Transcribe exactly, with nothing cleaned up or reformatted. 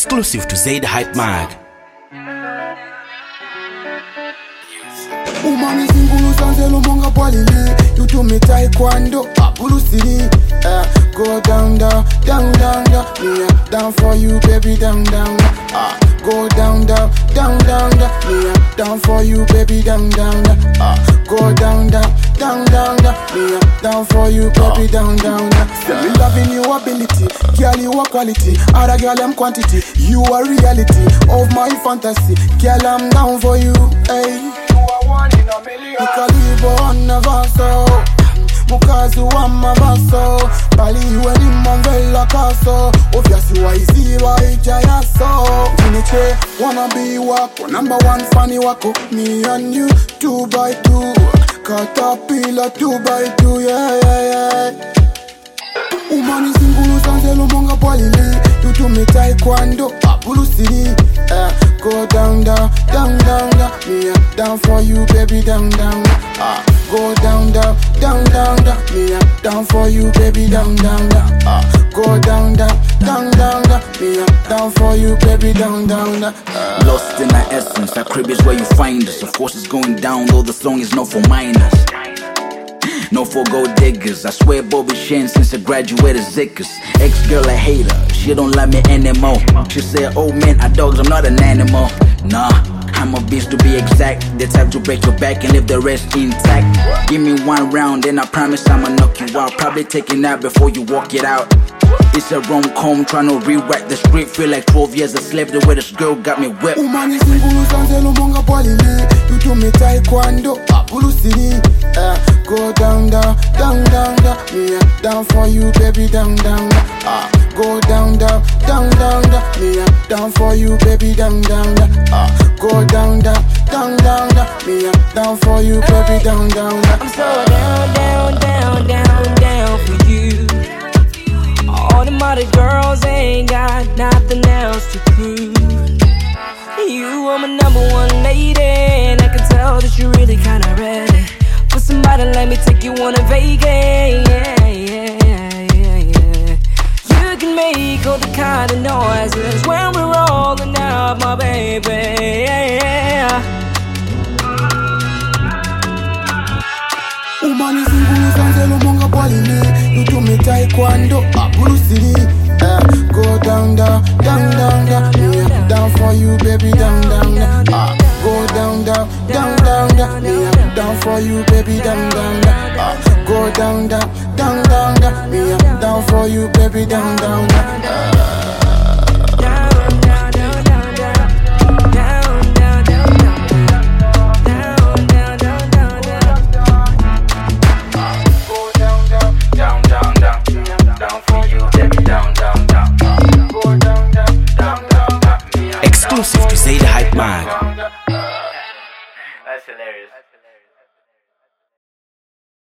Exclusive to Zaid Hype Mag. Umani singulu sanzelo monga palili. You do me taekwondo, apulu city. uh, Go down, down, down, down, down. Me up, down for you, baby, down, down, down. uh, Go down, down, down, down, down. Me up, down for you, baby, down, down, down. uh, Go down, down, down, down, down. Me up, down for you, baby, down, down, down. Say me loving your ability, girl, you are quality. Other girl, I'm quantity. You are reality of my fantasy. Girl, I'm down for you, hey. Ukalibo anavaso Mukazi wa mavaso Bali weni mambela kaso Obviously waizi wa ijayaso Finiche wanna be wako Number one funny wako Me and you two by two Caterpillar two by two Yeah yeah yeah Umani singulu sanzelo monga palili You do me taekwondo Apulu city. uh, Go down, down, down, down, down. Me up, down for you, baby, down, down, down. uh, Go down, down, down, down, down. Me up, down for you, baby, down, down, down. uh, Go down, down, down, down, down. Me up, down for you, baby, down, down, down. uh, Lost in our essence, our crib is where you find us. Of course it's going down, though the song is not for minors. No for gold diggers. I swear Bobby Shin since I graduated Zickers. Ex-girl a hater, she don't like me anymore. She said, oh man, I dogs, I'm not an animal. Nah, I'm a beast to be exact. The type to break your back and leave the rest intact. Give me one round, then I promise I'ma knock you out. Probably taking that before you walk it out. It's a rom-com, trying to rewrite the script. Feel like twelve years a slave, the way this girl got me whipped. Umani singulu sanzelo monga palili. You do me taekwondo, apulu city. uh, Go down, down, down, down, down. Me up, down for you, baby, down, down, down. uh, Go down, down, down, down, down. Me up, down for you, baby, down, down, down. uh, Go down, down, down, down, down. Me up, down for you, baby, down, down, down. I'm so down, down, down, down, down for you. All them other girls ain't got nothing else to prove. You are my number one lady, and I can tell that you're really kinda ready for somebody like me, take you on a vacay. Yeah, yeah, yeah, yeah, yeah. You can make all the kind of noises when we're rolling out, my baby. Yeah. Umani singulu sanzelo monga palili. You do me taekwondo, apulu city. uh, Go down, down, down, down, down. Me up, down for you, baby, down, down, down. uh, Go down, down, down, down, down. Me up, down for you, baby, down, down, down. uh, Go down, down, down, down, down. Me up, down for you, baby, down, down, down. uh, Exclusive to Zaid Hype Mag. That's hilarious.